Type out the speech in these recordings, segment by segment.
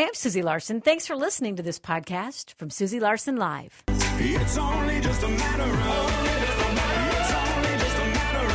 Hi, I'm Susie Larson. Thanks for listening to this podcast from Susie Larson Live. It's only just a matter of, it's only just a matter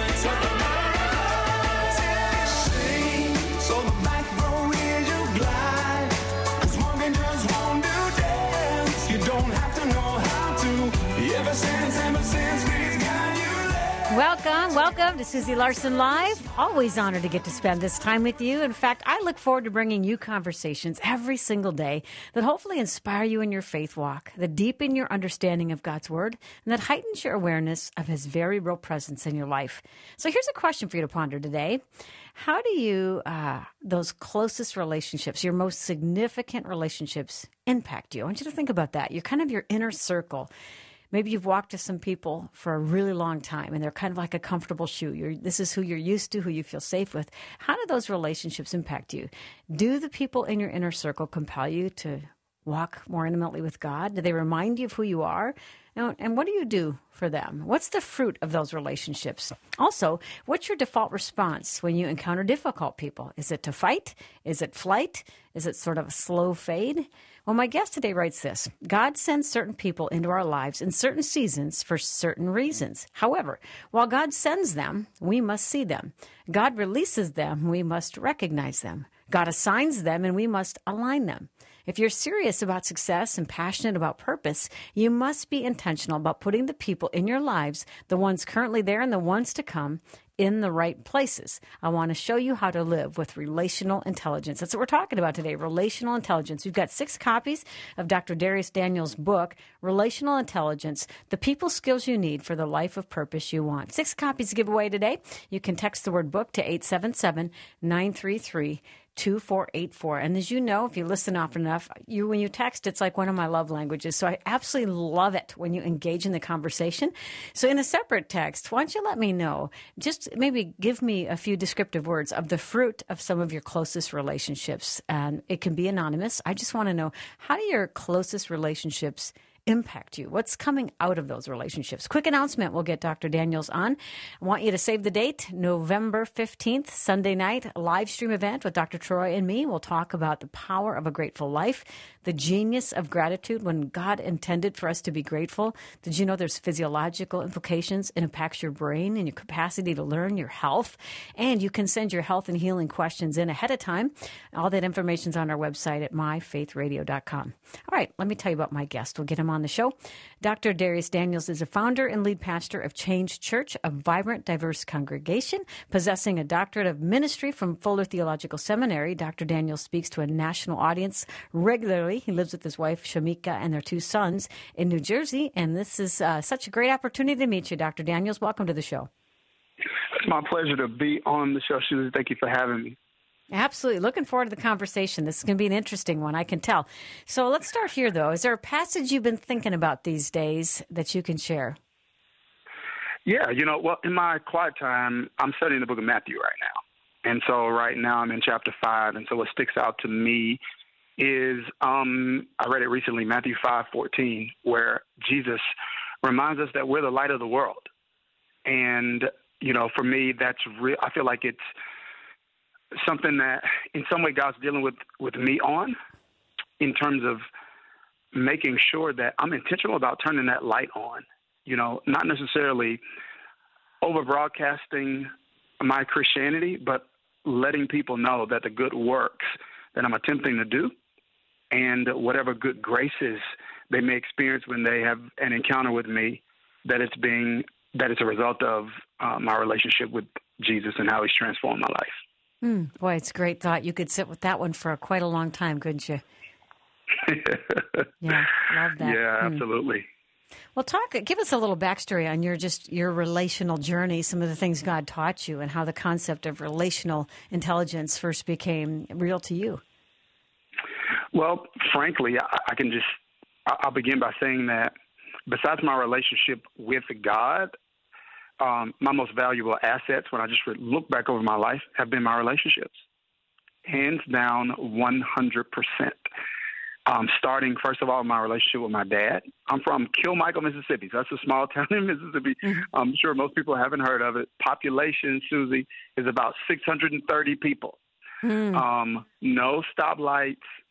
of, sing, so the back row is your glide, 'cause walking just won't do dance, you don't have to know how to, ever since we've got you there. Welcome to Susie Larson Live. Always honored to get to spend this time with you. In fact, I look forward to bringing you conversations every single day that hopefully inspire you in your faith walk, that deepen your understanding of God's Word, and that heightens your awareness of His very real presence in your life. So here's a question for you to ponder today. How do you, those closest relationships, your most significant relationships, impact you? I want you to think about that. You're kind of your inner circle. Maybe you've walked with some people for a really long time, and they're kind of like a comfortable shoe. This is who you're used to, who you feel safe with. How do those relationships impact you? Do the people in your inner circle compel you to walk more intimately with God? Do they remind you of who you are? And what do you do for them? What's the fruit of those relationships? Also, what's your default response when you encounter difficult people? Is it to fight? Is it flight? Is it sort of a slow fade? Well, my guest today writes this: God sends certain people into our lives in certain seasons for certain reasons. However, while God sends them, we must see them. God releases them, we must recognize them. God assigns them, and we must align them. If you're serious about success and passionate about purpose, you must be intentional about putting the people in your lives, the ones currently there and the ones to come, in the right places. I want to show you how to live with relational intelligence. That's what we're talking about today, relational intelligence. We've got 6 copies of Dr. Dharius Daniels' book, Relational Intelligence, the people skills you need for the life of purpose you want. 6 copies to give away today. You can text the word book to 877-933-2484. And as you know, if you listen often enough, when you text, it's like one of my love languages. So I absolutely love it when you engage in the conversation. So in a separate text, why don't you let me know, just maybe give me a few descriptive words of the fruit of some of your closest relationships. And it can be anonymous. I just want to know, how do your closest relationships impact you? What's coming out of those relationships? Quick announcement. We'll get Dr. Daniels on. I want you to save the date, November 15th, Sunday night, live stream event with Dr. Troy and me. We'll talk about the power of a grateful life, the genius of gratitude when God intended for us to be grateful. Did you know there's physiological implications? It impacts your brain and your capacity to learn, your health. And you can send your health and healing questions in ahead of time. All that information's on our website at myfaithradio.com. All right, let me tell you about my guest. We'll get him on the show. Dr. Dharius Daniels is a founder and lead pastor of Change Church, a vibrant, diverse congregation. Possessing a doctorate of ministry from Fuller Theological Seminary, Dr. Daniels speaks to a national audience regularly. He lives with his wife, Shamika, and their 2 sons in New Jersey. And this is such a great opportunity to meet you, Dr. Daniels. Welcome to the show. It's my pleasure to be on the show, Susie. Thank you for having me. Absolutely. Looking forward to the conversation. This is going to be an interesting one, I can tell. So let's start here, though. Is there a passage you've been thinking about these days that you can share? Yeah, well, in my quiet time, I'm studying the book of Matthew right now. And so right now I'm in chapter 5. And so what sticks out to me is I read it recently, Matthew 5:14, where Jesus reminds us that we're the light of the world. And, for me, that's real. I feel like it's something that in some way God's dealing with me on, in terms of making sure that I'm intentional about turning that light on, not necessarily over broadcasting my Christianity, but letting people know that the good works that I'm attempting to do and whatever good graces they may experience when they have an encounter with me, that it's a result of my relationship with Jesus and how He's transformed my life. Boy, it's a great thought. You could sit with that one for quite a long time, couldn't you? Yeah, love that. Yeah, absolutely. Well, give us a little backstory on your relational journey, some of the things God taught you, and how the concept of relational intelligence first became real to you. Well, frankly, I'll begin by saying that besides my relationship with God, my most valuable assets, when I just look back over my life, have been my relationships. Hands down, 100%. Starting, first of all, my relationship with my dad. I'm from Kilmichael, Mississippi. So that's a small town in Mississippi. Mm-hmm. I'm sure most people haven't heard of it. Population, Susie, is about 630 people. No stoplights.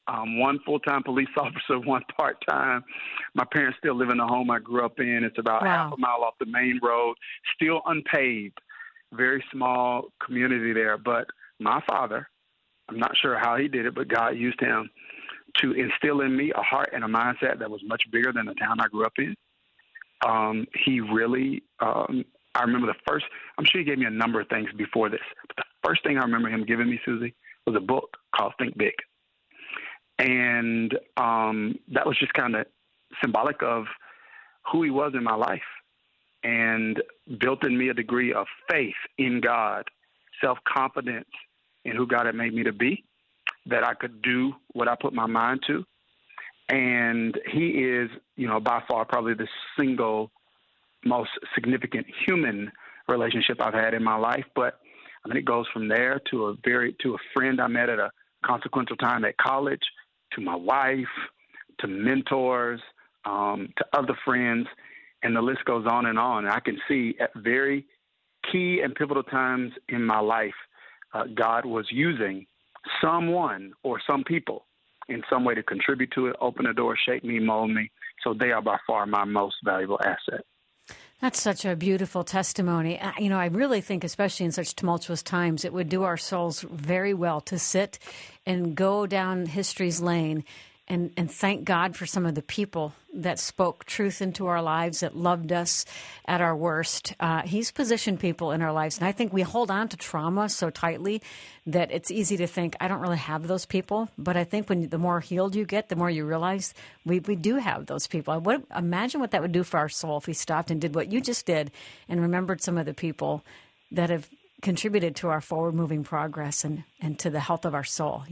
one full-time police officer, one part-time. My parents still live in the home I grew up in. It's about half a mile off the main road, still unpaved, very small community there. But my father, I'm not sure how he did it, but God used him to instill in me a heart and a mindset that was much bigger than the town I grew up in. He really, I remember I'm sure he gave me a number of things before this, but the first thing I remember him giving me, Susie, was a book called Think Big. And that was just kind of symbolic of who he was in my life, and built in me a degree of faith in God, self-confidence in who God had made me to be, that I could do what I put my mind to. And he is, by far probably the single most significant human relationship I've had in my life. But I mean, it goes from there to a friend I met at a consequential time at college, to my wife, to mentors, to other friends, and the list goes on. And I can see at very key and pivotal times in my life, God was using someone or some people in some way to contribute to it, open a door, shape me, mold me. So they are by far my most valuable asset. That's such a beautiful testimony. I really think, especially in such tumultuous times, it would do our souls very well to sit and go down history's lane and thank God for some of the people that spoke truth into our lives, that loved us at our worst. He's positioned people in our lives. And I think we hold on to trauma so tightly that it's easy to think, I don't really have those people. But I think the more healed you get, the more you realize we do have those people. Imagine what that would do for our soul if we stopped and did what you just did and remembered some of the people that have contributed to our forward-moving progress and to the health of our soul,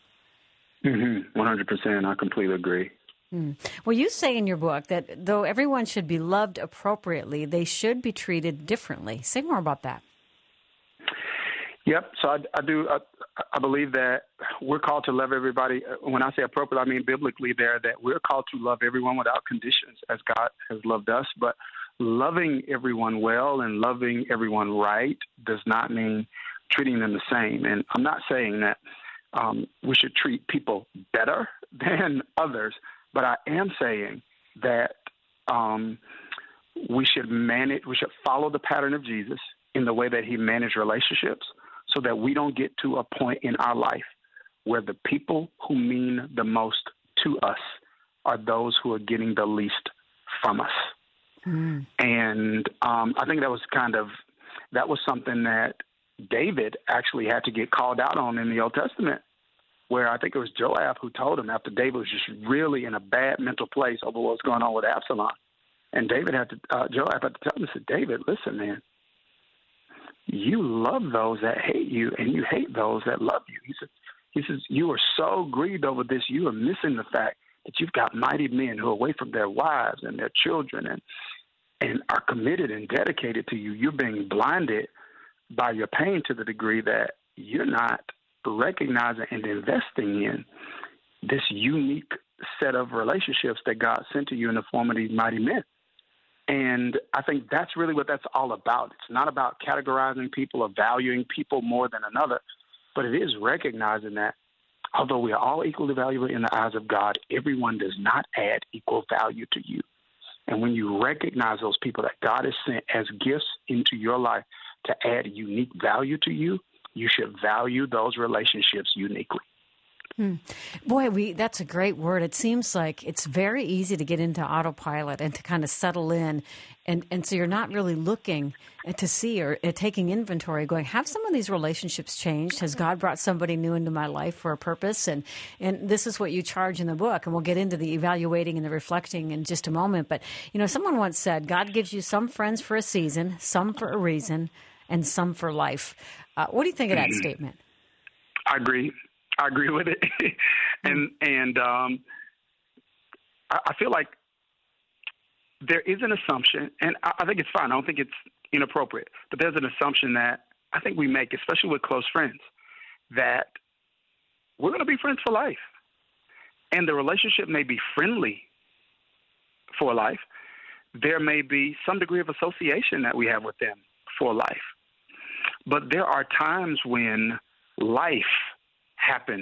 100%. I completely agree. Well, you say in your book that though everyone should be loved appropriately, they should be treated differently. Say more about that. Yep. So I do. I believe that we're called to love everybody. When I say appropriate, I mean biblically there, that we're called to love everyone without conditions as God has loved us. But loving everyone well and loving everyone right does not mean treating them the same. And I'm not saying that we should treat people better than others, but I am saying that we should follow the pattern of Jesus in the way that he managed relationships, so that we don't get to a point in our life where the people who mean the most to us are those who are getting the least from us. And I think that was something that David actually had to get called out on in the Old Testament, where I think it was Joab who told him after David was just really in a bad mental place over what was going on with Absalom. And Joab had to tell him, said, David, listen, man, you love those that hate you and you hate those that love you. He says, you are so grieved over this, you are missing the fact that you've got mighty men who are away from their wives and their children and are committed and dedicated to you. You're being blinded by your pain to the degree that you're not recognizing and investing in this unique set of relationships that God sent to you in the form of these mighty men. And I think that's really what that's all about. It's not about categorizing people or valuing people more than another, but it is recognizing that although we are all equally valuable in the eyes of God, everyone does not add equal value to you. And when you recognize those people that God has sent as gifts into your life to add unique value to you, you should value those relationships uniquely. Boy, that's a great word. It seems like it's very easy to get into autopilot and to kind of settle in. And so you're not really looking to see or taking inventory going, have some of these relationships changed? Has God brought somebody new into my life for a purpose? And this is what you charge in the book. And we'll get into the evaluating and the reflecting in just a moment. But, someone once said, God gives you some friends for a season, some for a reason, and some for life. What do you think of that statement? I agree with it. and I feel like there is an assumption, and I think it's fine. I don't think it's inappropriate, but there's an assumption that I think we make, especially with close friends, that we're going to be friends for life. And the relationship may be friendly for life. There may be some degree of association that we have with them for life. But there are times when life happens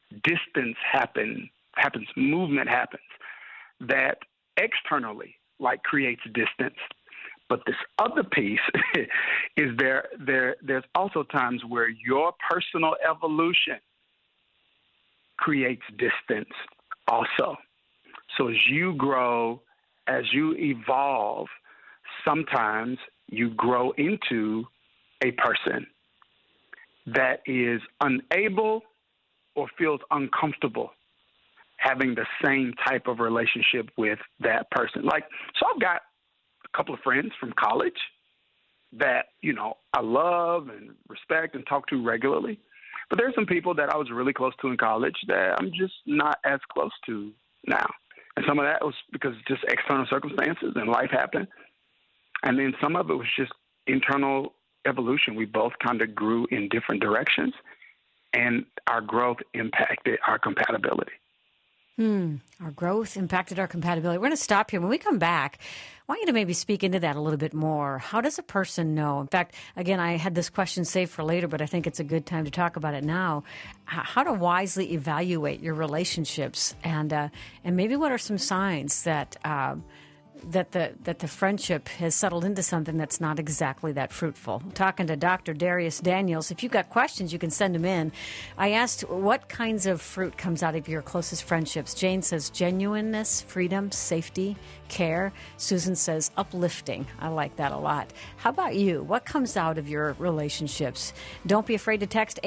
distance happens, movement happens that externally like creates distance. But this other piece is there's also times where your personal evolution creates distance also. So as you grow, as you evolve, sometimes you grow into a person that is unable or feels uncomfortable having the same type of relationship with that person. Like, so I've got a couple of friends from college that, you know, I love and respect and talk to regularly. But there's some people that I was really close to in college that I'm just not as close to now. And some of that was because just external circumstances and life happened. And then some of it was just internal evolution. We both kind of grew in different directions, and our growth impacted our compatibility. Our growth impacted our compatibility. We're going to stop here. When we come back, I want you to maybe speak into that a little bit more. How does a person know? In fact, again, I had this question saved for later, but I think it's a good time to talk about it now. How to wisely evaluate your relationships, and maybe what are some signs that that the friendship has settled into something that's not exactly that fruitful. I'm talking to Dr. Darius Daniels. If you've got questions, you can send them in. I asked what kinds of fruit comes out of your closest friendships. Jane says genuineness, freedom, safety, care. Susan says uplifting. I like that a lot. How about you? What comes out of your relationships? Don't be afraid to text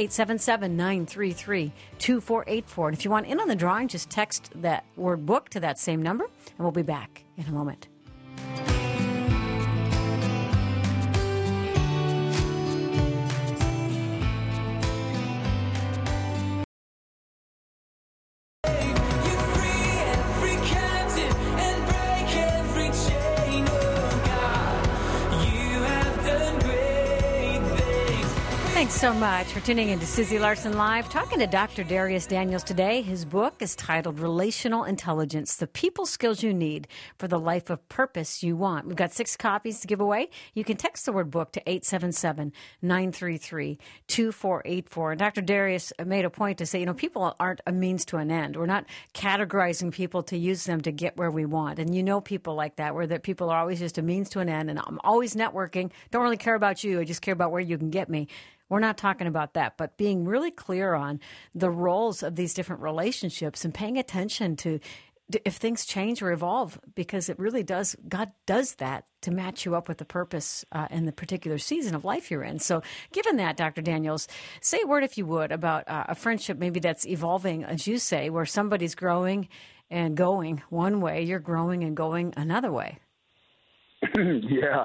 877-933-2484. And if you want in on the drawing, just text that word book to that same number, and we'll be back in a moment. Thanks so much for tuning in to Susie Larson Live. Talking to Dr. Darius Daniels today. His book is titled Relational Intelligence, The People Skills You Need for the Life of Purpose You Want. We've got 6 copies to give away. You can text the word book to 877-933-2484. And Dr. Darius made a point to say, people aren't a means to an end. We're not categorizing people to use them to get where we want. And people like that, where that people are always just a means to an end. And I'm always networking. Don't really care about you. I just care about where you can get me. We're not talking about that, but being really clear on the roles of these different relationships and paying attention to if things change or evolve, because it really does. God does that to match you up with the purpose in the particular season of life you're in. So given that, Dr. Daniels, say a word, if you would, about a friendship maybe that's evolving, as you say, where somebody's growing and going one way, you're growing and going another way. Yeah,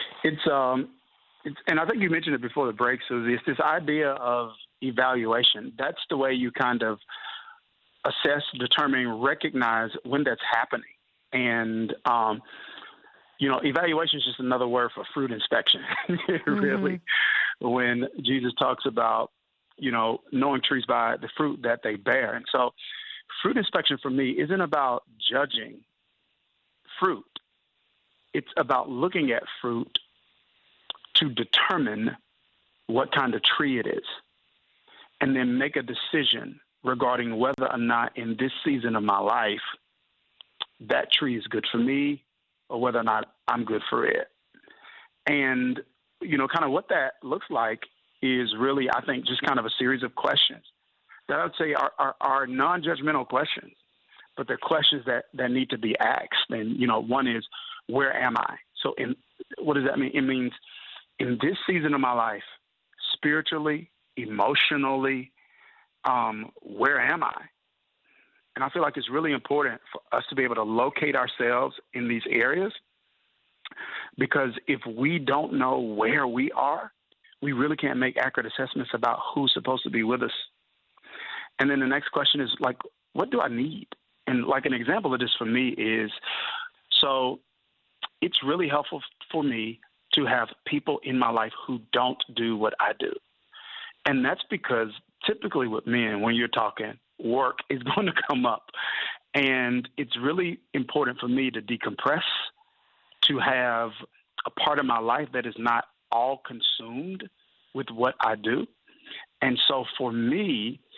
and I think you mentioned it before the break, Susie. It's this idea of evaluation. That's the way you kind of assess, determine, recognize when that's happening. And, evaluation is just another word for fruit inspection, really. When Jesus talks about, knowing trees by the fruit that they bear. And so fruit inspection for me isn't about judging fruit. It's about looking at fruit to determine what kind of tree it is, and then make a decision regarding whether or not in this season of my life that tree is good for me or whether or not I'm good for it. And, kind of what that looks like is really, I think, just kind of a series of questions that I would say are non-judgmental questions, but they're questions that need to be asked. And, one is, where am I? So what does that mean? It means, in this season of my life, spiritually, emotionally, where am I? And I feel like it's really important for us to be able to locate ourselves in these areas, because if we don't know where we are, we really can't make accurate assessments about who's supposed to be with us. And then the next question is, like, what do I need? And like an example of this for me is, so it's really helpful for me to have people in my life who don't do what I do. And that's because typically with men, when you're talking, work is going to come up. And it's really important for me to decompress, to have a part of my life that is not all consumed with what I do. And so for me,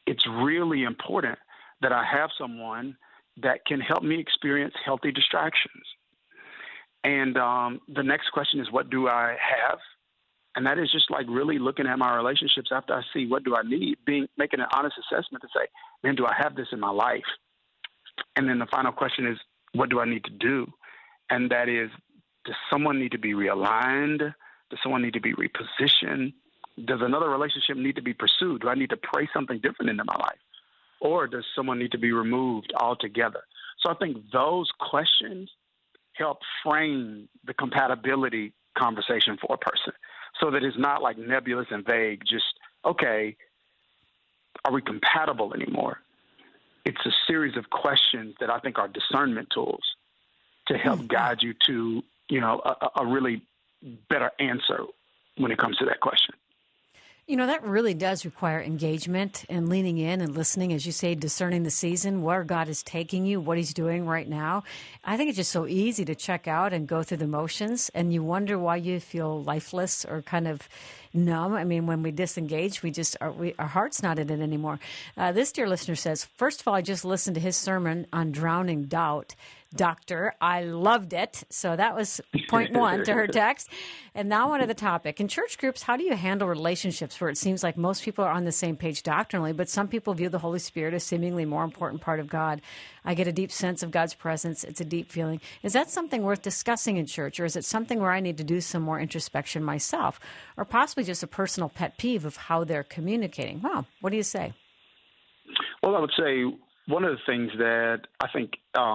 it's really important that I have someone that can help me experience healthy distractions. And the next question is, what do I have? And that is just like really looking at my relationships after I see what do I need, making an honest assessment to say, man, do I have this in my life? And then the final question is, what do I need to do? And that is, does someone need to be realigned? Does someone need to be repositioned? Does another relationship need to be pursued? Do I need to pray something different into my life? Or does someone need to be removed altogether? So I think those questions help frame the compatibility conversation for a person so that it's not like nebulous and vague, just, okay, are we compatible anymore? It's a series of questions that I think are discernment tools to help guide you to, a really better answer when it comes to that question. That really does require engagement and leaning in and listening, as you say, discerning the season, where God is taking you, what he's doing right now. I think it's just so easy to check out and go through the motions, and you wonder why you feel lifeless or kind of numb. I mean, when we disengage, our heart's not in it anymore. This dear listener says, first of all, I just listened to his sermon on drowning doubt. Doctor, I loved it. So that was point one to her text. And now on to the topic. In church groups, how do you handle relationships where it seems like most people are on the same page doctrinally, but some people view the Holy Spirit as seemingly more important part of God? I get a deep sense of God's presence. It's a deep feeling. Is that something worth discussing in church, or is it something where I need to do some more introspection myself, or possibly just a personal pet peeve of how they're communicating? Well, what do you say? Well, I would say one of the things that I think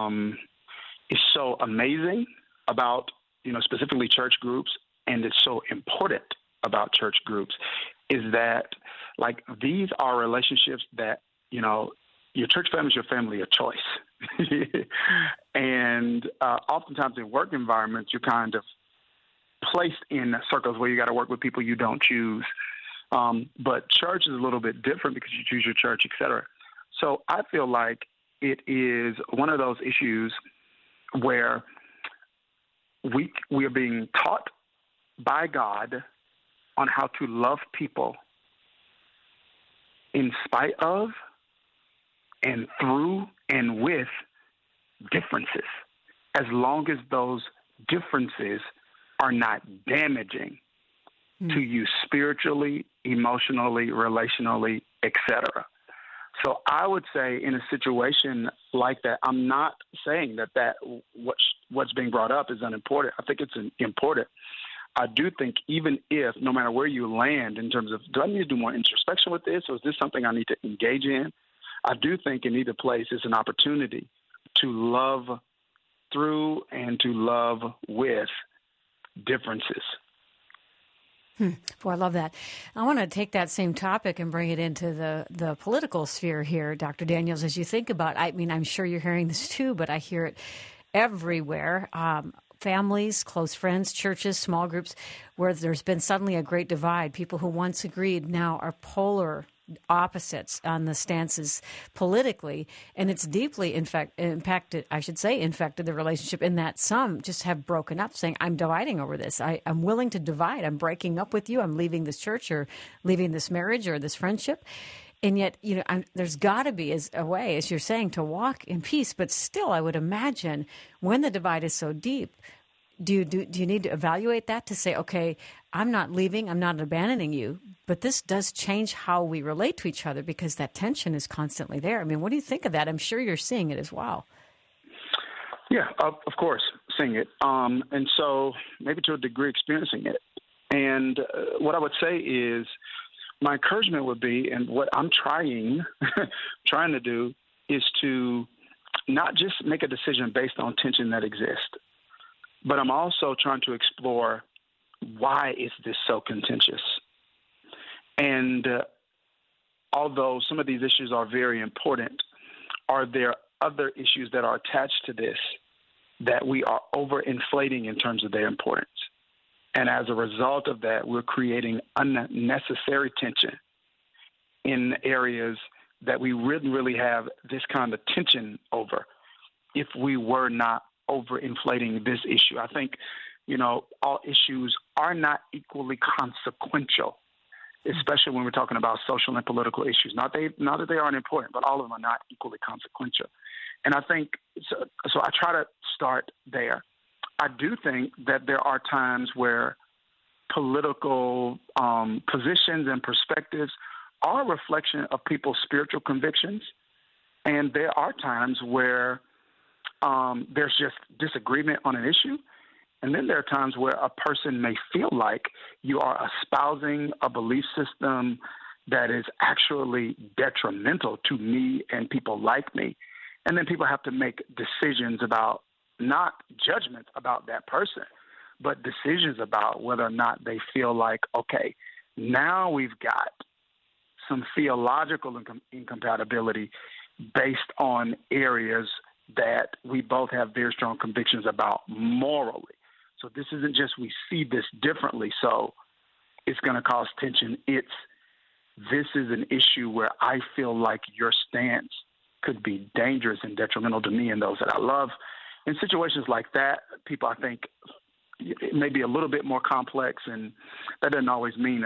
is so amazing about, specifically church groups, and it's so important about church groups, is that, like, these are relationships that, your church family is your family of choice. And oftentimes in work environments, you're kind of placed in circles where you got to work with people you don't choose. But church is a little bit different because you choose your church, et cetera. So I feel like it is one of those issues where we are being taught by God on how to love people in spite of and through and with differences, as long as those differences are not damaging to you spiritually, emotionally, relationally, etc. So I would say in a situation like that, I'm not saying that what's being brought up is unimportant. I think it's important. I do think even if, no matter where you land in terms of, do I need to do more introspection with this, or is this something I need to engage in? I do think in either place is an opportunity to love through and to love with differences. Boy, I love that. I want to take that same topic and bring it into the political sphere here, Dr. Daniels, as you think about, I mean, I'm sure you're hearing this too, but I hear it everywhere. Families, close friends, churches, small groups, where there's been suddenly a great divide. People who once agreed now are polar opposites on the stances politically, and it's deeply infected the relationship in that some just have broken up, saying, I'm dividing over this. I'm willing to divide. I'm breaking up with you. I'm leaving this church or leaving this marriage or this friendship. And yet, there's got to be a way, as you're saying, to walk in peace. But still, I would imagine when the divide is so deep, do you need to evaluate that to say, okay, I'm not leaving, I'm not abandoning you, but this does change how we relate to each other because that tension is constantly there. I mean, what do you think of that? I'm sure you're seeing it as well. Yeah, of course, seeing it. And so maybe to a degree experiencing it. And what I would say is my encouragement would be, and what I'm trying to do, is to not just make a decision based on tension that exists, but I'm also trying to explore why is this so contentious? And although some of these issues are very important, are there other issues that are attached to this that we are overinflating in terms of their importance? And as a result of that, we're creating unnecessary tension in areas that we wouldn't really have this kind of tension over if we were not overinflating this issue. I think, all issues are not equally consequential. especially when we're talking about social and political issues. Not that they aren't important, but all of them are not equally consequential. And I think so I try to start there. I do think that there are times where political positions and perspectives are a reflection of people's spiritual convictions. And there are times where there's just disagreement on an issue. And then there are times where a person may feel like you are espousing a belief system that is actually detrimental to me and people like me. And then people have to make decisions about, not judgments about that person, but decisions about whether or not they feel like, okay, now we've got some theological incompatibility based on areas that we both have very strong convictions about morally. So this isn't just we see this differently, so it's going to cause tension. This is an issue where I feel like your stance could be dangerous and detrimental to me and those that I love. In situations like that, people, I think, it may be a little bit more complex, and that doesn't always mean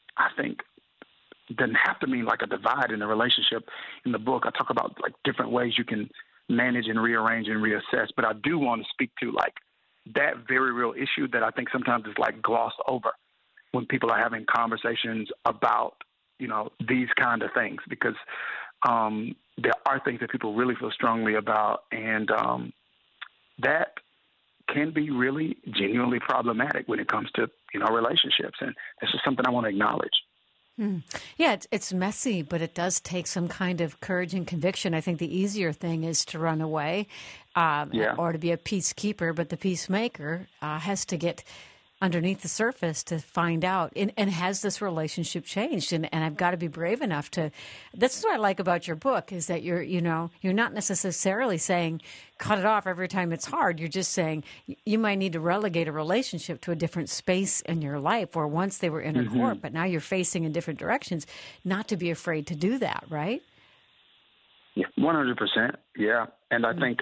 doesn't have to mean like a divide in a relationship. In the book, I talk about like different ways you can manage and rearrange and reassess, but I do want to speak to like that very real issue that I think sometimes is like glossed over when people are having conversations about, these kind of things, because there are things that people really feel strongly about, and that can be really genuinely problematic when it comes to, relationships. And this is something I want to acknowledge. Yeah, it's messy, but it does take some kind of courage and conviction. I think the easier thing is to run away or to be a peacekeeper, but the peacemaker has to get underneath the surface to find out, and has this relationship changed? And I've got to be brave enough to. That's what I like about your book, is that you're not necessarily saying cut it off every time it's hard. You're just saying you might need to relegate a relationship to a different space in your life, where once they were in a court, but now you're facing in different directions. Not to be afraid to do that, right? Yeah, 100%. Yeah, and I think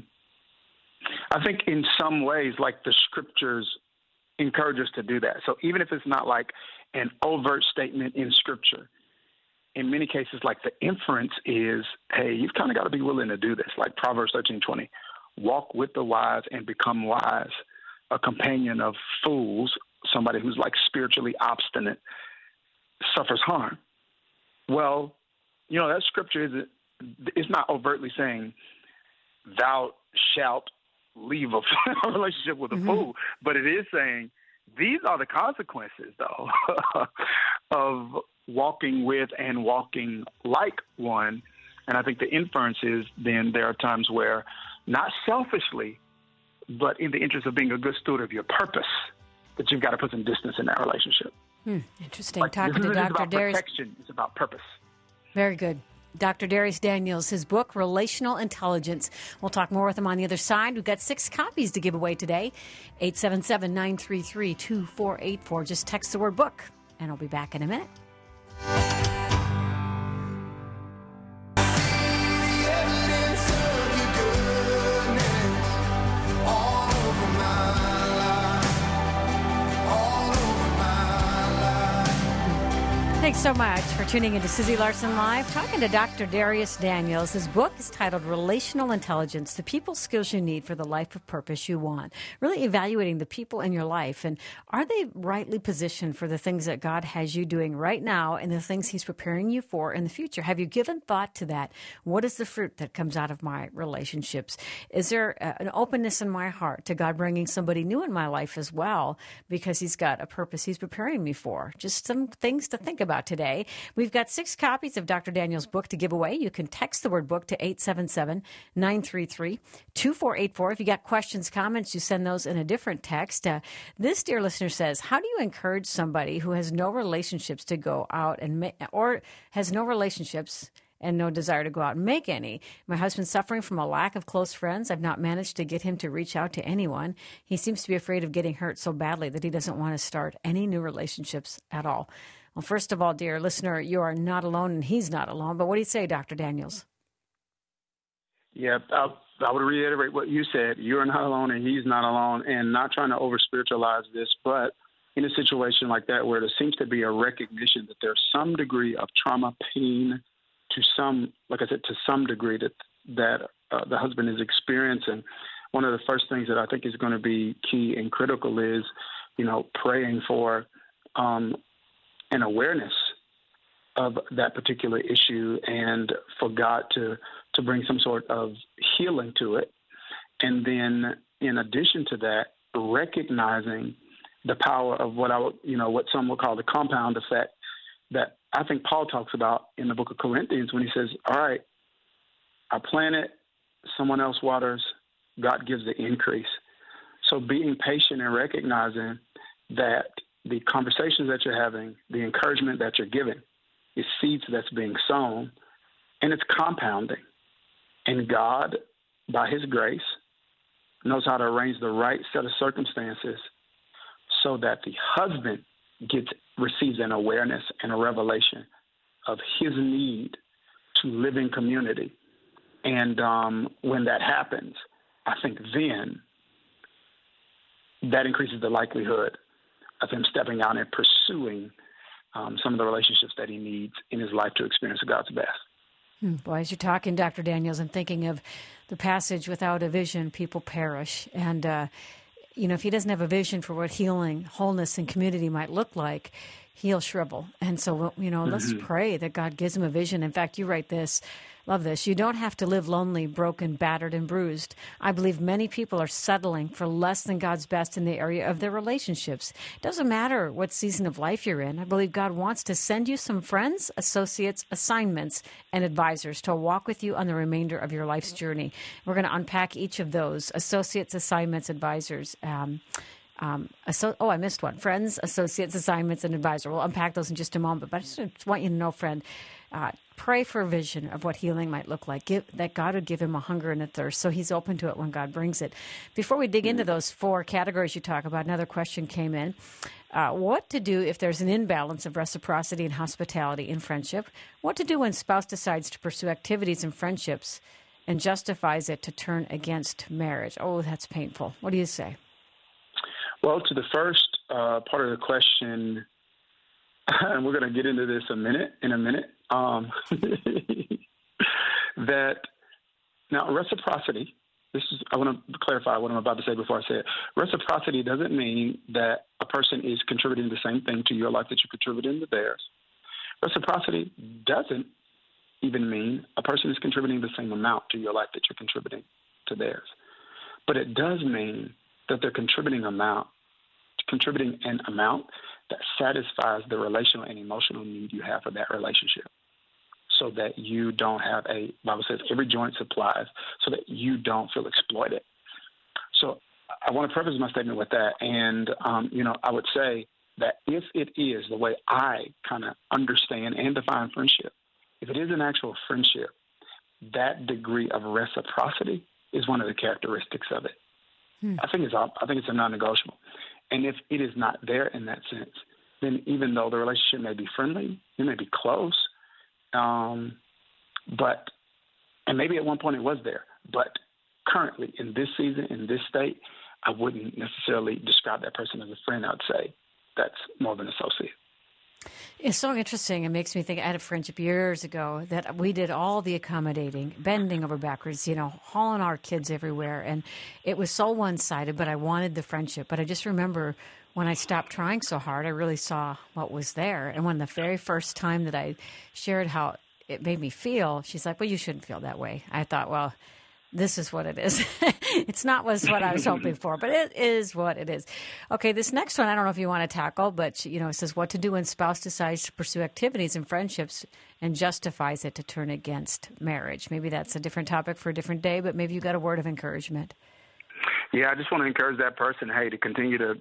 in some ways, like the scriptures encourage us to do that. So even if it's not like an overt statement in Scripture, in many cases, like the inference is, hey, you've kind of got to be willing to do this. Like Proverbs 13:20, walk with the wise and become wise. A companion of fools, somebody who's like spiritually obstinate, suffers harm. Well, that Scripture it's not overtly saying thou shalt leave a relationship with a fool, but it is saying these are the consequences, though, of walking with and walking like one. And I think the inference is then there are times where, not selfishly, but in the interest of being a good steward of your purpose, that you've got to put some distance in that relationship. Interesting. Like, Talking to Dr. Darius. Protection. It's about purpose. Very good. Dr. Darius Daniels, his book, Relational Intelligence. We'll talk more with him on the other side. We've got 6 copies to give away today. 877-933-2484. Just text the word book, and I'll be back in a minute. Thanks so much for tuning into Susie Larson Live, talking to Dr. Darius Daniels. His book is titled Relational Intelligence, the people skills you need for the life of purpose you want. Really evaluating the people in your life, and are they rightly positioned for the things that God has you doing right now and the things he's preparing you for in the future? Have you given thought to that? What is the fruit that comes out of my relationships? Is there an openness in my heart to God bringing somebody new in my life as well, because he's got a purpose he's preparing me for? Just some things to think about today. We've got 6 copies of Dr. Daniels' book to give away. You can text the word book to 877-933-2484. If you got questions, comments, you send those in a different text. This dear listener says, how do you encourage somebody who has no relationships to go out and or has no relationships and no desire to go out and make any? My husband's suffering from a lack of close friends. I've not managed to get him to reach out to anyone. He seems to be afraid of getting hurt so badly that he doesn't want to start any new relationships at all. Well, first of all, dear listener, you are not alone, and he's not alone. But what do you say, Dr. Daniels? Yeah, I would reiterate what you said. You're not alone, and he's not alone, and not trying to over-spiritualize this, but in a situation like that where there seems to be a recognition that there's some degree of trauma, pain, to some, like I said, to some degree that the husband is experiencing, one of the first things that I think is going to be key and critical is, praying for an awareness of that particular issue and for God to bring some sort of healing to it. And then in addition to that, recognizing the power of what some would call the compound effect that I think Paul talks about in the book of Corinthians when he says, all right, I plant it, someone else waters, God gives the increase. So being patient and recognizing that the conversations that you're having, the encouragement that you're giving is seeds that's being sown, and it's compounding. And God, by his grace, knows how to arrange the right set of circumstances so that the husband receives an awareness and a revelation of his need to live in community. And when that happens, I think then that increases the likelihood of him stepping out and pursuing some of the relationships that he needs in his life to experience God's best. Boy, as you're talking, Dr. Daniels, I'm thinking of the passage, without a vision, people perish. And, if he doesn't have a vision for what healing, wholeness, and community might look like, he'll shrivel. And so, let's pray that God gives him a vision. In fact, you write this, love this, you don't have to live lonely, broken, battered, and bruised. I believe many people are settling for less than God's best in the area of their relationships. It doesn't matter what season of life you're in. I believe God wants to send you some friends, associates, assignments, and advisors to walk with you on the remainder of your life's journey. We're going to unpack each of those, associates, assignments, advisors. I missed one. Friends, associates, assignments, and advisor. We'll unpack those in just a moment. But I just want you to know, friend, pray for a vision of what healing might look like. That God would give him a hunger and a thirst, so he's open to it when God brings it. Before we dig into those 4 categories you talk about, another question came in. What to do if there's an imbalance of reciprocity and hospitality in friendship? What to do when spouse decides to pursue activities and friendships and justifies it to turn against marriage? Oh, that's painful. What do you say? Well, to the first part of the question, and we're going to get into this in a minute, that now reciprocity, I want to clarify what I'm about to say before I say it. Reciprocity doesn't mean that a person is contributing the same thing to your life that you're contributing to theirs. Reciprocity doesn't even mean a person is contributing the same amount to your life that you're contributing to theirs. But it does mean that they're contributing an amount that satisfies the relational and emotional need you have for that relationship, so that you don't have Bible says every joint supplies, so that you don't feel exploited. So I want to preface my statement with that. And, I would say that if it is the way I kind of understand and define friendship, if it is an actual friendship, that degree of reciprocity is one of the characteristics of it. I think it's a non-negotiable. And if it is not there in that sense, then even though the relationship may be friendly, it may be close, and maybe at one point it was there, but currently in this season, in this state, I wouldn't necessarily describe that person as a friend. I'd say that's more of an associate. It's so interesting. It makes me think. I had a friendship years ago that we did all the accommodating, bending over backwards, hauling our kids everywhere. And it was so one-sided, but I wanted the friendship. But I just remember when I stopped trying so hard, I really saw what was there. And when the very first time that I shared how it made me feel, she's like, well, you shouldn't feel that way. I thought, well, this is what it is. It's not what I was hoping for, but it is what it is. Okay, this next one, I don't know if you want to tackle, but, it says what to do when spouse decides to pursue activities and friendships and justifies it to turn against marriage. Maybe that's a different topic for a different day, but maybe you got a word of encouragement. Yeah, I just want to encourage that person, to continue to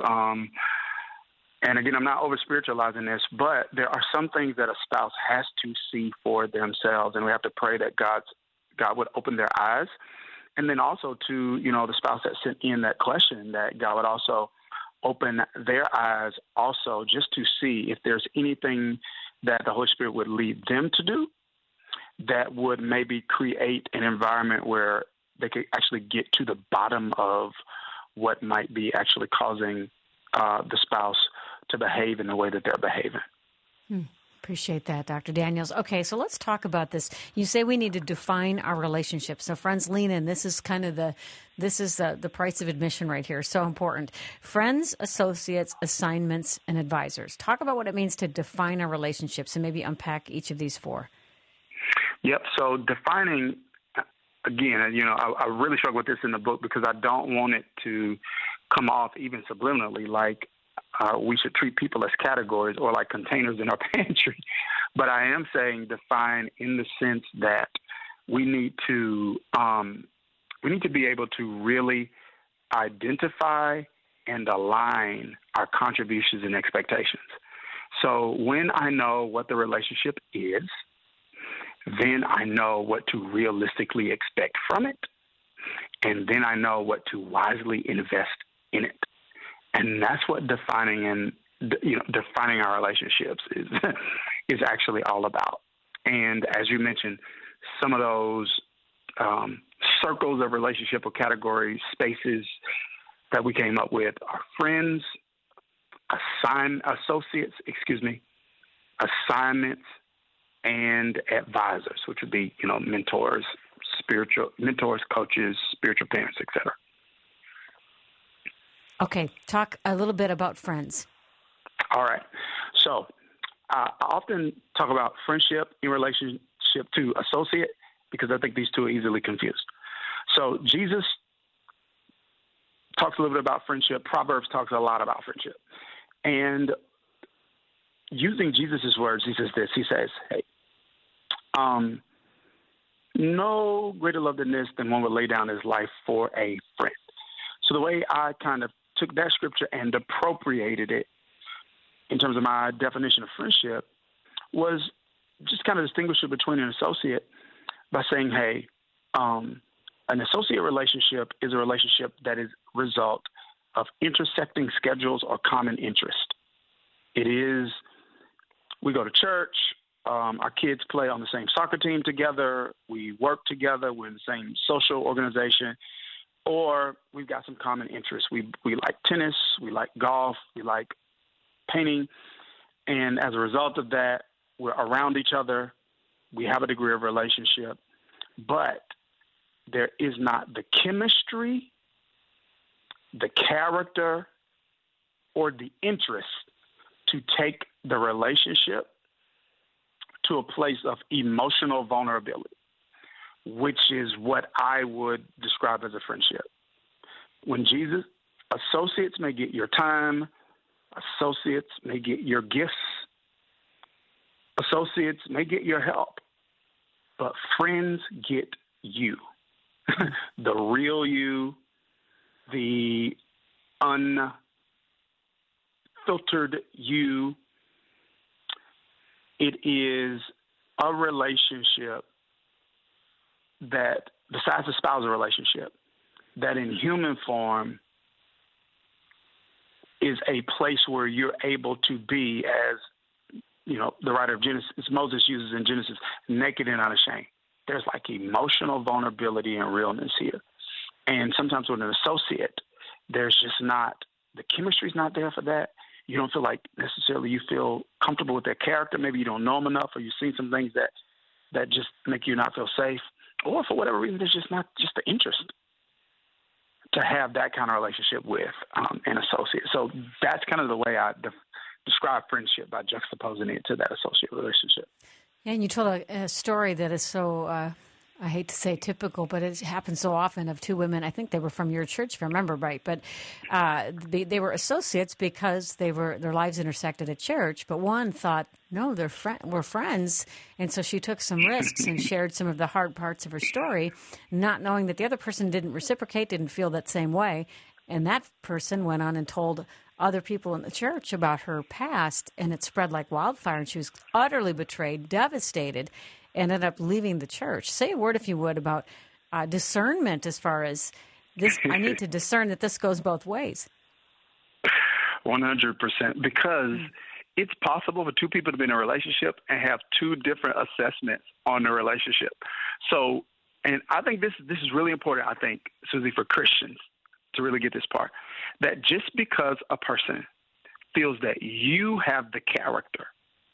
and again, I'm not over-spiritualizing this, but there are some things that a spouse has to see for themselves, and we have to pray that God would open their eyes. And then also to, the spouse that sent in that question, that God would also open their eyes also just to see if there's anything that the Holy Spirit would lead them to do that would maybe create an environment where they could actually get to the bottom of what might be actually causing the spouse to behave in the way that they're behaving. Appreciate that, Dr. Daniels. Okay, so let's talk about this. You say we need to define our relationships. So, friends, lean in. This is kind of the price of admission right here. So important. Friends, associates, assignments, and advisors. Talk about what it means to define our relationships and maybe unpack each of these four. Yep. So defining, again, I really struggle with this in the book because I don't want it to come off even subliminally like we should treat people as categories or like containers in our pantry. But I am saying define in the sense that we need to be able to really identify and align our contributions and expectations. So when I know what the relationship is, then I know what to realistically expect from it, and then I know what to wisely invest in it. And that's what defining our relationships is actually all about. And as you mentioned, some of those circles of relationship or category spaces that we came up with are friends, associates, assignments, and advisors, which would be, mentors, coaches, spiritual parents, etc. Okay, talk a little bit about friends. All right. So I often talk about friendship in relationship to associate because I think these two are easily confused. So Jesus talks a little bit about friendship. Proverbs talks a lot about friendship. And using Jesus' words, he says this. He says, hey, no greater love than this than one would lay down his life for a friend. So the way I kind of took that scripture and appropriated it in terms of my definition of friendship was just kind of distinguish it between an associate by saying, hey, an associate relationship is a relationship that is a result of intersecting schedules or common interest. It is, we go to church, our kids play on the same soccer team together, we work together, we're in the same social organization, or we've got some common interests. We like tennis, we like golf, we like painting, and as a result of that, we're around each other, we have a degree of relationship, but there is not the chemistry, the character, or the interest to take the relationship to a place of emotional vulnerability, which is what I would describe as a friendship. When Jesus, associates may get your time, associates may get your gifts, associates may get your help, but friends get you, the real you, the unfiltered you. It is a relationship that, besides the spousal relationship, that in human form is a place where you're able to be, as the writer of Genesis, Moses uses in Genesis, naked and unashamed. There's like emotional vulnerability and realness here. And sometimes with an associate, there's just not, the chemistry's not there for that. You don't feel like necessarily you feel comfortable with their character. Maybe you don't know them enough, or you've seen some things that just make you not feel safe. Or for whatever reason, there's just not just the interest to have that kind of relationship with an associate. So that's kind of the way I describe friendship, by juxtaposing it to that associate relationship. Yeah, and you told a story that is so, I hate to say typical, but it happens so often, of two women. I think they were from your church, if I remember right. But they were associates because their lives intersected at church. But one thought, no, we're friends. And so she took some risks and shared some of the hard parts of her story, not knowing that the other person didn't reciprocate, didn't feel that same way. And that person went on and told other people in the church about her past, and it spread like wildfire. And she was utterly betrayed, devastated, ended up leaving the church. Say a word, if you would, about discernment as far as this. I need to discern that this goes both ways. 100%, because it's possible for two people to be in a relationship and have two different assessments on the relationship. So, and I think this is really important, I think, Susie, for Christians to really get this part, that just because a person feels that you have the character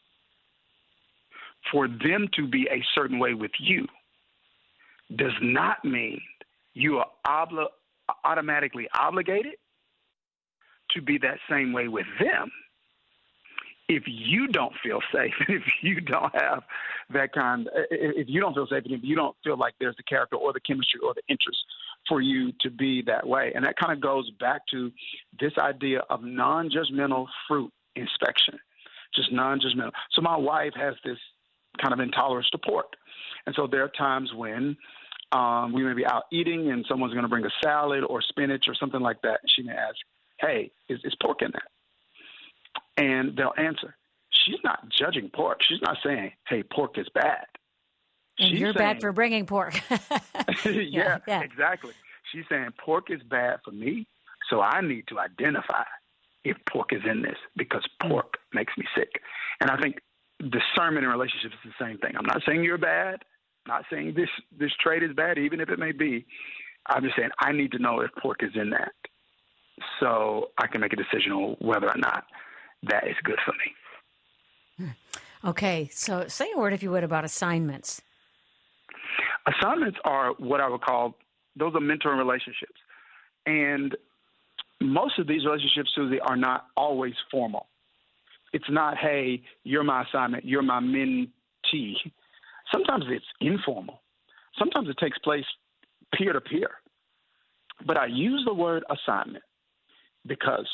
for them to be a certain way with you does not mean you are automatically obligated to be that same way with them. If you don't feel safe, if you don't have that kind, if you don't feel safe, and if you don't feel like there's the character or the chemistry or the interest for you to be that way. And that kind of goes back to this idea of non-judgmental fruit inspection, just non-judgmental. So my wife has this kind of intolerance to pork. And so there are times when we may be out eating and someone's going to bring a salad or spinach or something like that. She may ask, hey, is pork in that? And they'll answer. She's not judging pork. She's not saying, hey, pork is bad. And She's you're saying, bad for bringing pork. yeah, exactly. She's saying pork is bad for me, so I need to identify if pork is in this because pork makes me sick. And I think discernment in relationships is the same thing. I'm not saying you're bad. I'm not saying this trait is bad, even if it may be. I'm just saying I need to know if pork is in that so I can make a decision on whether or not that is good for me. Okay, so say a word, if you would, about assignments. Assignments are what I would call, those are mentoring relationships. And most of these relationships, Susie, are not always formal. It's not, hey, you're my assignment, you're my mentee. Sometimes it's informal. Sometimes it takes place peer-to-peer. But I use the word assignment because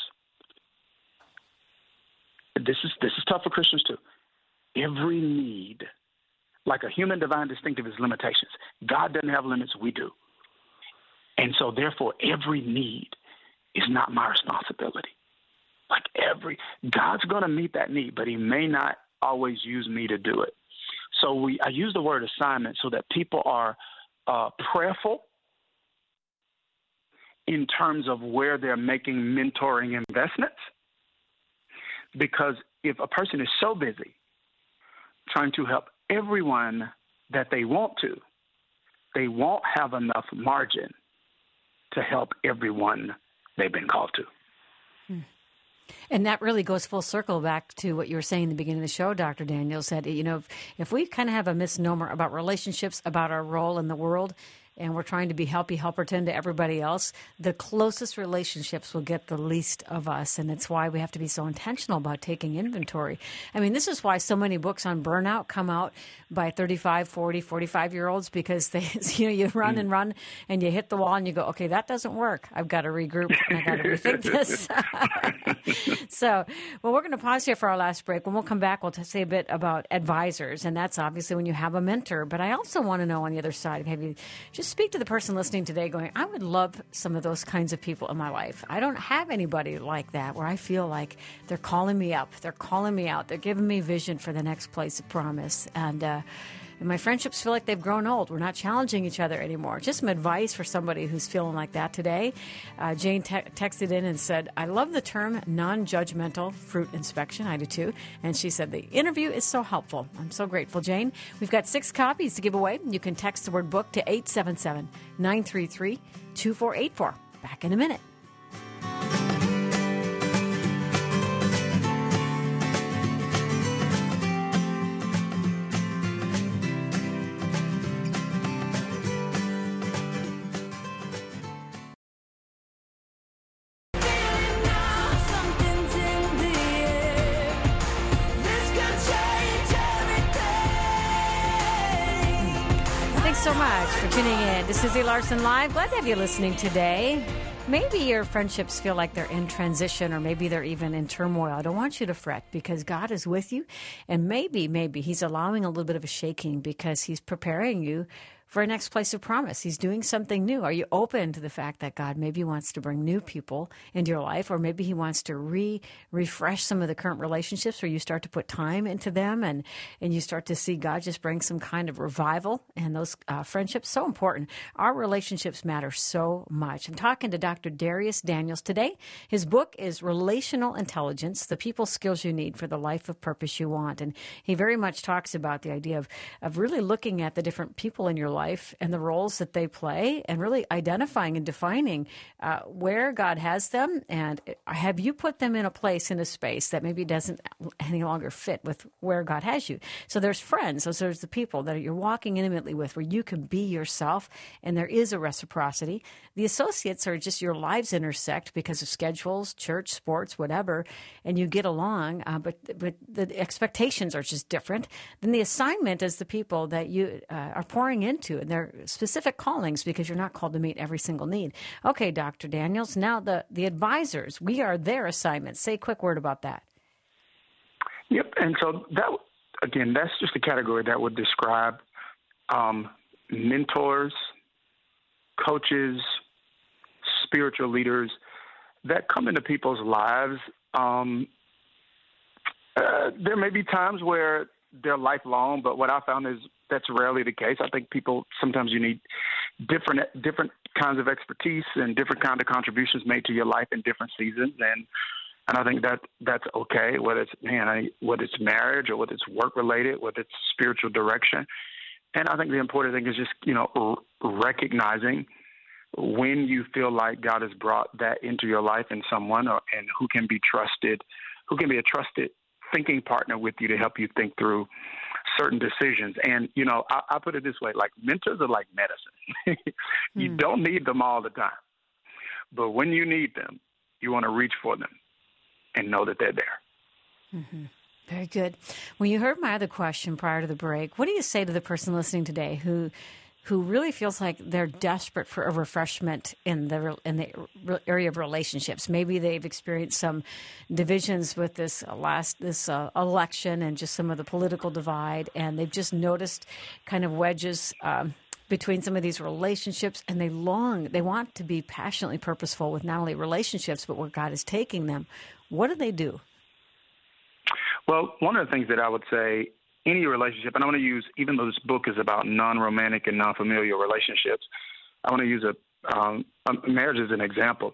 this is tough for Christians too. Every need, like a human divine distinctive, is limitations. God doesn't have limits, we do. And so therefore, every need is not my responsibility. Like God's going to meet that need, but he may not always use me to do it. So I use the word assignment so that people are prayerful in terms of where they're making mentoring investments. Because if a person is so busy trying to help everyone that they want to, they won't have enough margin to help everyone they've been called to. And that really goes full circle back to what you were saying in the beginning of the show, Dr. Daniel said, if we kind of have a misnomer about relationships, about our role in the world, and we're trying to be helperton to everybody else, the closest relationships will get the least of us. And it's why we have to be so intentional about taking inventory. I mean, this is why so many books on burnout come out by 35, 40, 45-year-olds, because they, you run and run and you hit the wall and you go, okay, that doesn't work. I've got to regroup and I've got to rethink this. So, well, we're going to pause here for our last break. When we'll come back, we'll say a bit about advisors. And that's obviously when you have a mentor. But I also want to know on the other side, have you just speak to the person listening today going, I would love some of those kinds of people in my life. I don't have anybody like that where I feel like they're calling me up. They're calling me out. They're giving me vision for the next place of promise. And my friendships feel like they've grown old. We're not challenging each other anymore. Just some advice for somebody who's feeling like that today. Jane texted in and said, I love the term non-judgmental fruit inspection. I do too. And she said, the interview is so helpful. I'm so grateful, Jane. We've got 6 copies to give away. You can text the word book to 877-933-2484. Back in a minute. So much for tuning in to Susie Larson Live. Glad to have you listening today. Maybe your friendships feel like they're in transition, or maybe they're even in turmoil. I don't want you to fret, because God is with you, and maybe he's allowing a little bit of a shaking because he's preparing you for a next place of promise. He's doing something new. Are you open to the fact that God maybe wants to bring new people into your life, or maybe he wants to refresh some of the current relationships where you start to put time into them and you start to see God just bring some kind of revival and those friendships? So important. Our relationships matter so much. I'm talking to Dr. Dharius Daniels today. His book is Relational Intelligence, the People Skills You Need for the Life of Purpose You Want. And he very much talks about the idea of really looking at the different people in your life life and the roles that they play, and really identifying and defining where God has them, and have you put them in a place, in a space that maybe doesn't any longer fit with where God has you. So there's friends, so there's the people that you're walking intimately with where you can be yourself, and there is a reciprocity. The associates are just your lives intersect because of schedules, church, sports, whatever, and you get along, but the expectations are just different. Then the assignment is the people that you are pouring into, and their specific callings, because you're not called to meet every single need. Okay, Dr. Daniels, now the advisors, we are their assignments. Say a quick word about that. Yep, and so that's just a category that would describe mentors, coaches, spiritual leaders that come into people's lives. There may be times where they're lifelong, but what I found is that's rarely the case. I think sometimes you need different kinds of expertise and different kinds of contributions made to your life in different seasons, and I think that's okay, whether it's marriage or whether it's work related, whether it's spiritual direction. And I think the important thing is just recognizing when you feel like God has brought that into your life in someone, and who can be a trusted thinking partner with you to help you think through certain decisions. And, I put it this way, like mentors are like medicine. You don't need them all the time. But when you need them, you want to reach for them and know that they're there. Mm-hmm. Very good. Well, you heard my other question prior to the break. What do you say to the person listening today who really feels like they're desperate for a refreshment in the area of relationships? Maybe they've experienced some divisions with this election and just some of the political divide, and they've just noticed kind of wedges between some of these relationships, and they want to be passionately purposeful with not only relationships but where God is taking them. What do they do? Well, one of the things that I would say, any relationship, and I want to use, even though this book is about non-romantic and non-familial relationships, I want to use a marriage as an example.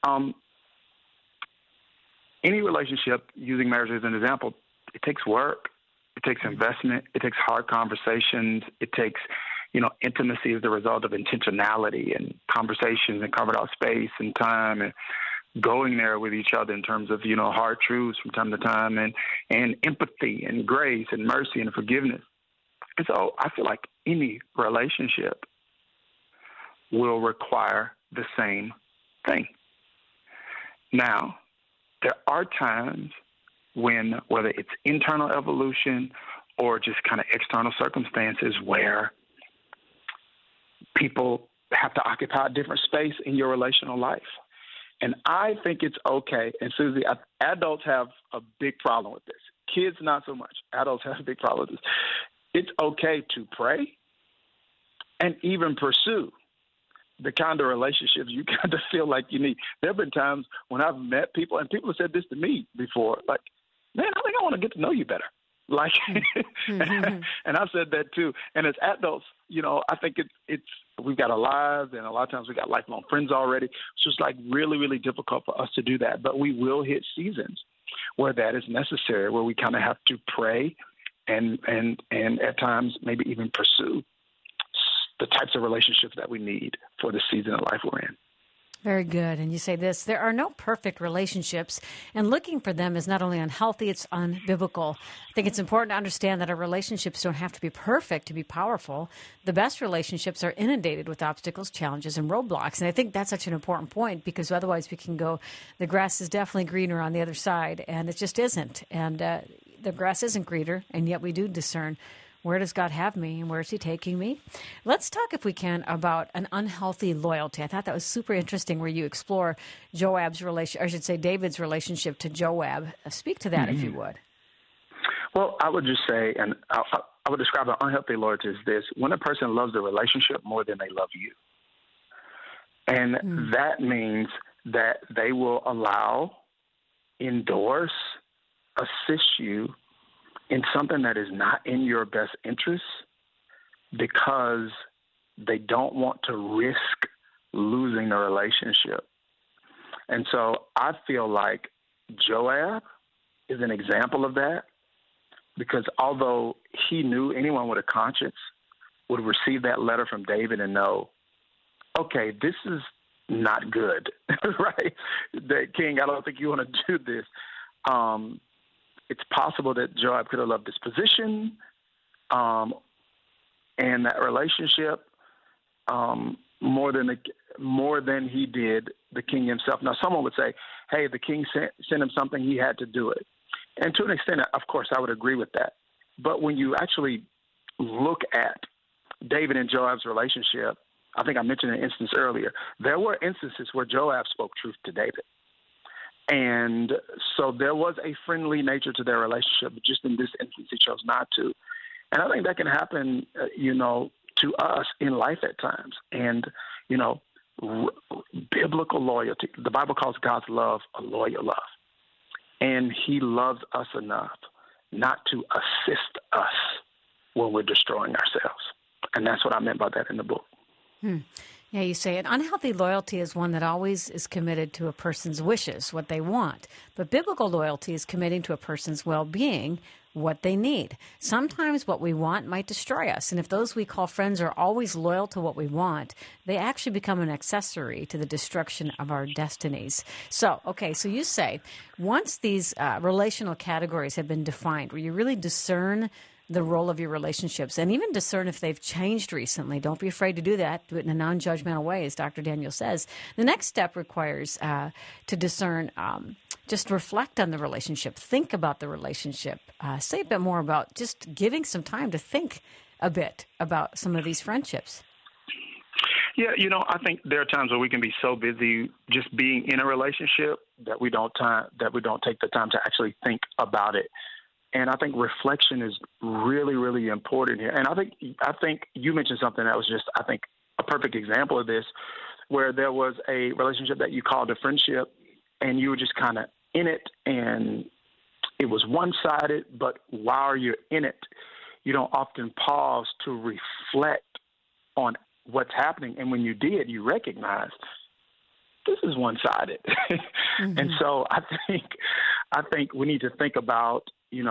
Any relationship, using marriage as an example, it takes work, it takes investment, it takes hard conversations, it takes, intimacy as the result of intentionality and conversations and carving out space and time and going there with each other in terms of, hard truths from time to time, and empathy and grace and mercy and forgiveness. And so I feel like any relationship will require the same thing. Now, there are times when, whether it's internal evolution or just kind of external circumstances, where people have to occupy a different space in your relational life. And I think it's okay. And Susie, adults have a big problem with this. Kids, not so much. Adults have a big problem with this. It's okay to pray and even pursue the kind of relationships you kind of feel like you need. There have been times when I've met people, and people have said this to me before, like, man, I think I want to get to know you better. Like, and I've said that too. And as adults, I think it's we've got our lives, and a lot of times we got lifelong friends already. So it's like really, really difficult for us to do that. But we will hit seasons where that is necessary, where we kind of have to pray and at times maybe even pursue the types of relationships that we need for the season of life we're in. Very good. And you say this, there are no perfect relationships, and looking for them is not only unhealthy, it's unbiblical. I think it's important to understand that our relationships don't have to be perfect to be powerful. The best relationships are inundated with obstacles, challenges, and roadblocks. And I think that's such an important point, because otherwise we can go, the grass is definitely greener on the other side, and it just isn't. And the grass isn't greener, and yet we do discern, where does God have me, and where is he taking me? Let's talk, if we can, about an unhealthy loyalty. I thought that was super interesting, where you explore David's relationship to Joab. Speak to that, if you would. Well, I would just say, and I would describe an unhealthy loyalty as this: when a person loves the relationship more than they love you. And that means that they will allow, endorse, assist you in something that is not in your best interest, because they don't want to risk losing the relationship. And so I feel like Joab is an example of that, because although he knew, anyone with a conscience would receive that letter from David and know, okay, this is not good, right? That king, I don't think you want to do this. It's possible that Joab could have loved his position and that relationship more than he did the king himself. Now, someone would say, hey, the king sent him something, he had to do it. And to an extent, of course, I would agree with that. But when you actually look at David and Joab's relationship, I think I mentioned an instance earlier. There were instances where Joab spoke truth to David. And so there was a friendly nature to their relationship, but just in this instance, he chose not to. And I think that can happen, to us in life at times. And, biblical loyalty, the Bible calls God's love a loyal love. And he loves us enough not to assist us when we're destroying ourselves. And that's what I meant by that in the book. Yeah, you say it. Unhealthy loyalty is one that always is committed to a person's wishes, what they want. But biblical loyalty is committing to a person's well-being, what they need. Sometimes what we want might destroy us. And if those we call friends are always loyal to what we want, they actually become an accessory to the destruction of our destinies. So you say once these relational categories have been defined, where you really discern the role of your relationships and even discern if they've changed recently. Don't be afraid to do that. Do it in a non-judgmental way, as Dr. Daniel says. The next step requires to discern, just reflect on the relationship, think about the relationship, say a bit more about just giving some time to think a bit about some of these friendships. Yeah, I think there are times where we can be so busy just being in a relationship that we don't take the time to actually think about it. And I think reflection is really, really important here. And I think you mentioned something that was just, I think, a perfect example of this, where there was a relationship that you called a friendship, and you were just kind of in it, and it was one-sided. But while you're in it, you don't often pause to reflect on what's happening. And when you did, you recognize this is one-sided. Mm-hmm. And so I think we need to think about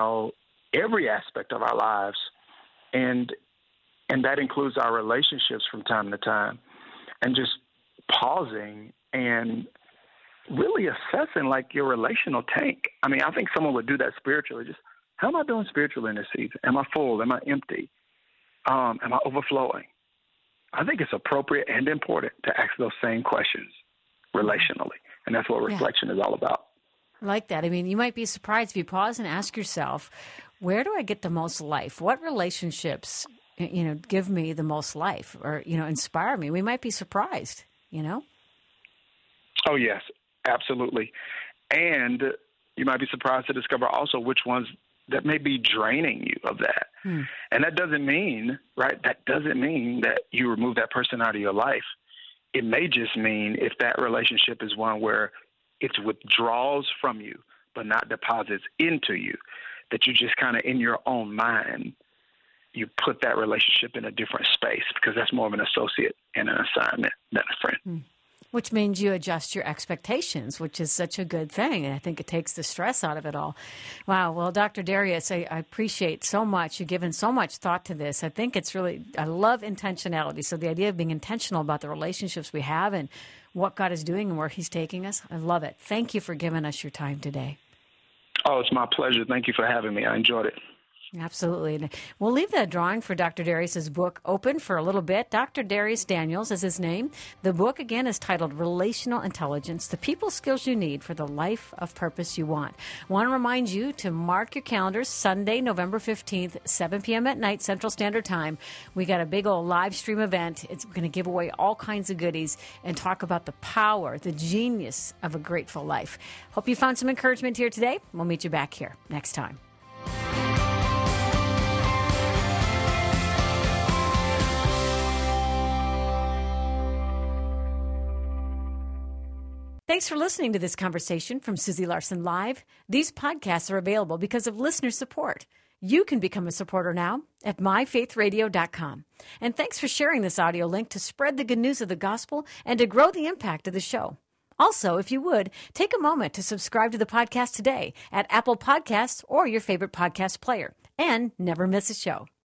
every aspect of our lives, and that includes our relationships from time to time, and just pausing and really assessing like your relational tank. I mean, I think someone would do that spiritually. Just, how am I doing spiritually in this season? Am I full? Am I empty? Am I overflowing? I think it's appropriate and important to ask those same questions relationally, and that's what reflection is all about. I like that. I mean, you might be surprised if you pause and ask yourself, where do I get the most life? What relationships, give me the most life or, inspire me? We might be surprised, Oh, yes, absolutely. And you might be surprised to discover also which ones that may be draining you of that. And that doesn't mean that you remove that person out of your life. It may just mean if that relationship is one where it's withdrawals from you, but not deposits into you, that you just kind of in your own mind, you put that relationship in a different space because that's more of an associate and an assignment than a friend. Which means you adjust your expectations, which is such a good thing. And I think it takes the stress out of it all. Wow. Well, Dr. Darius, I appreciate so much. You've given so much thought to this. I think it's really, I love intentionality. So the idea of being intentional about the relationships we have and what God is doing and where he's taking us, I love it. Thank you for giving us your time today. Oh, it's my pleasure. Thank you for having me. I enjoyed it. Absolutely. And we'll leave that drawing for Dr. Darius's book open for a little bit. Dr. Darius Daniels is his name. The book, again, is titled Relational Intelligence, the People Skills You Need for the Life of Purpose You Want. I want to remind you to mark your calendars, Sunday, November 15th, 7 p.m. at night, Central Standard Time. We got a big old live stream event. It's going to give away all kinds of goodies and talk about the power, the genius of a grateful life. Hope you found some encouragement here today. We'll meet you back here next time. Thanks for listening to this conversation from Susie Larson Live. These podcasts are available because of listener support. You can become a supporter now at myfaithradio.com. And thanks for sharing this audio link to spread the good news of the gospel and to grow the impact of the show. Also, if you would, take a moment to subscribe to the podcast today at Apple Podcasts or your favorite podcast player. And never miss a show.